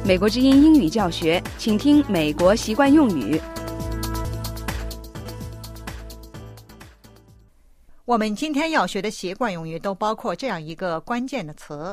美国之音英语教学，请听美国习惯用语。 我们今天要学的习惯用语都包括这样一个关键的词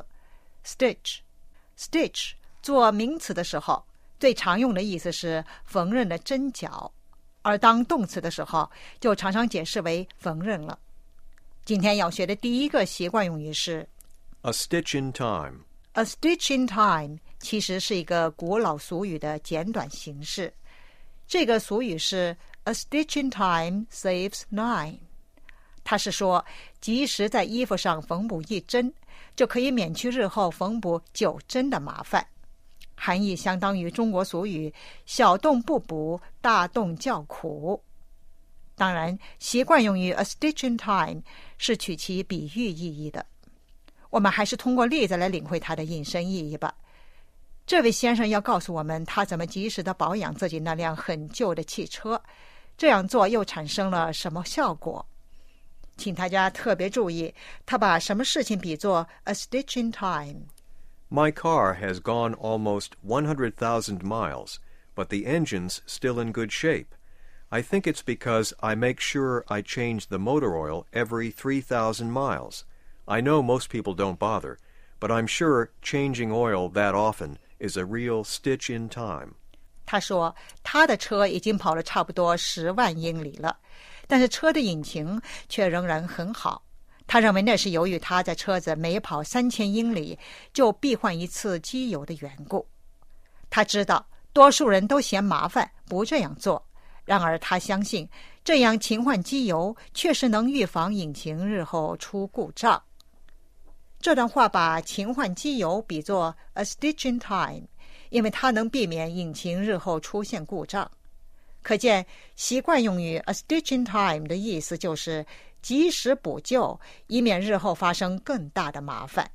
stitch。 做名词的时候，最常用的意思是缝纫的针脚，而当动词的时候就常常解释为缝纫了。今天要学的第一个习惯用语是 A stitch in time. A stitch in time 其实是一个古老俗语的简短形式。这个俗语是 A stitch in time saves nine。 它是说即使在衣服上缝补一针，就可以免去日后缝补9针的麻烦。含义相当于中国俗语小洞不补，大洞叫苦。当然，习惯用语 a stitch in time 是取其比喻意义的。我们还是通过例子来领会它的引申意义吧。这位先生要告诉我们他怎么及时地保养自己那辆很旧的汽车，这样做又产生了什么效果？请大家特别注意，他把什么事情比作 a stitch in time。My car has gone almost 100,000 miles, but the engine's still in good shape. I think it's because I make sure I change the motor oil every 3,000 miles. I know most people don't bother, but I'm sure changing oil that often is a real stitch in time. 他说他的车已经跑了差不多10万英里了，但是车的引擎却仍然很好。他认为那是由于他在车子每跑3000英里就必换一次机油的缘故。他知道多数人都嫌麻烦不这样做，然而他相信这样勤换机油确实能预防引擎日后出故障。这段话把勤换机油比作 a stitch in time， 因为它能避免引擎日后出现故障。可见习惯用语 a stitch in time 的意思就是及时补救，以免日后发生更大的麻烦。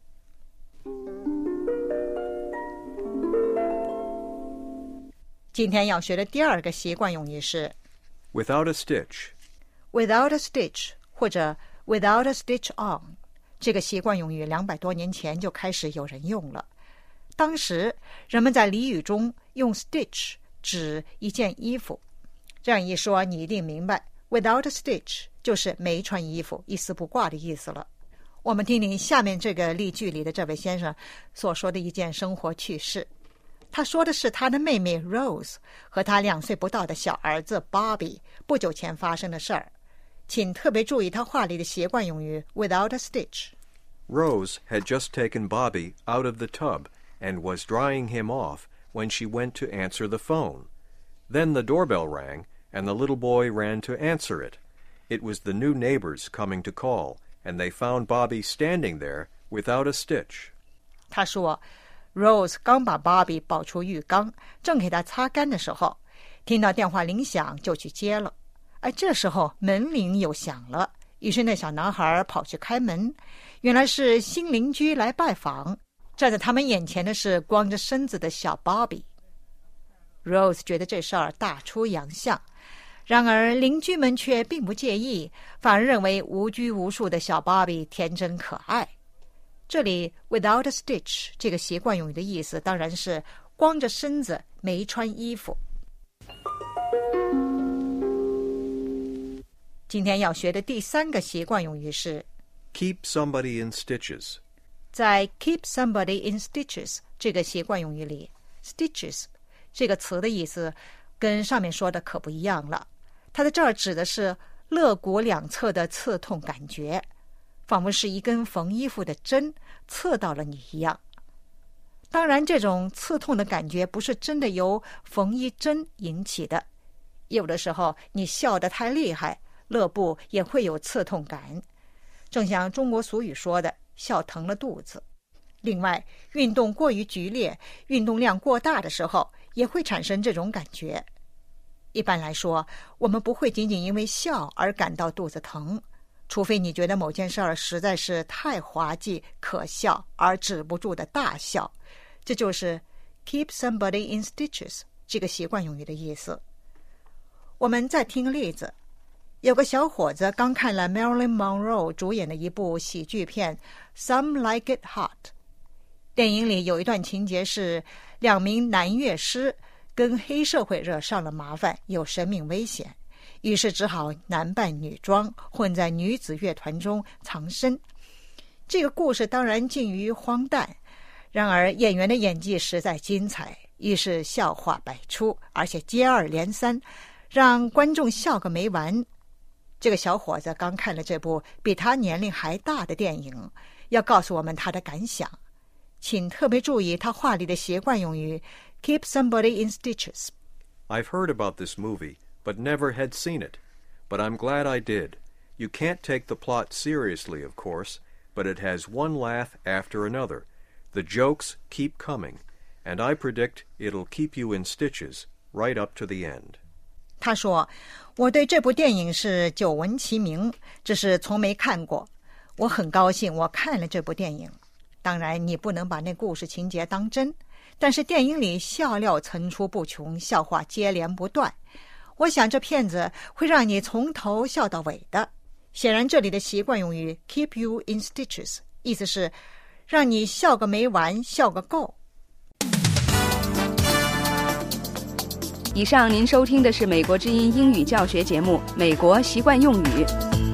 今天要学的第二个习惯用语是 Without a stitch. Without a stitch 或者 Without a stitch on。 这个习惯用语200多年前就开始有人用了。当时人们在俚语中用 stitch 指一件衣服。这样一说你一定明白， Without a stitch 就是没穿衣服，一丝不挂的意思了。我们听听下面这个例句里的这位先生所说的一件生活趣事。他说的是他的妹妹 Rose 和他2岁不到的小儿子 Bobby 不久前发生的事儿。请特别注意他话里的习惯用语 without a stitch。 Rose had just taken Bobby out of the tub and was drying him off when she went to answer the phone. Then the doorbell rang and the little boy ran to answer it. It was the new neighbors coming to call, and they found Bobby standing there without a stitch. 他说 Rose 刚把 Bobby 抱出浴缸，正给他擦干的时候，听到电话铃响就去接了。而这时候门铃又响了，于是那小男孩跑去开门，原来是新邻居来拜访。站在他们眼前的是光着身子的小 Bobby。 Rose 觉得这事儿大出洋相，然而邻居们却并不介意，反而认为无拘无束的小 Bobby 天真可爱。这里 without a stitch 这个习惯用语的意思当然是光着身子没穿衣服。今天要学的第3个习惯用语是 Keep somebody in stitches. 在 keep somebody in stitches 这个习惯用语里， stitches 这个词的意思跟上面说的可不一样了。它在这儿指的是肋骨两侧的刺痛感觉，仿佛是一根缝衣服的针刺到了你一样。当然这种刺痛的感觉不是真的由缝衣针引起的，有的时候你笑得太厉害，肋部也会有刺痛感，正像中国俗语说的笑疼了肚子。另外运动过于剧烈，运动量过大的时候也会产生这种感觉。一般来说我们不会仅仅因为笑而感到肚子疼，除非你觉得某件事儿实在是太滑稽可笑而止不住的大笑。这就是 keep somebody in stitches 这个习惯用语的意思。我们再听个例子。有个小伙子刚看了 Marilyn Monroe 主演的一部喜剧片 Some Like It Hot， 电影里有一段情节是2名男乐师跟黑社会惹上了麻烦，有生命危险，于是只好男扮女装，混在女子乐团中藏身。这个故事当然近于荒诞，然而演员的演技实在精彩，于是笑话百出，而且接二连三，让观众笑个没完。这个小伙子刚看了这部比他年龄还大的电影，要告诉我们他的感想。请特别注意他话里的习惯用语 keep somebody in stitches. I've heard about this movie, but never had seen it. But I'm glad I did. You can't take the plot seriously, of course, but it has one laugh after another. The jokes keep coming, and I predict it'll keep you in stitches right up to the end. 他说，我对这部电影是久闻其名，只是从没看过。我很高兴我看了这部电影。当然你不能把那故事情节当真，但是电影里笑料层出不穷，笑话接连不断。我想这片子会让你从头笑到尾的。显然这里的习惯用语 keep you in stitches 意思是让你笑个没完，笑个够。 以上您收听的是美国之音英语教学节目《美国习惯用语》。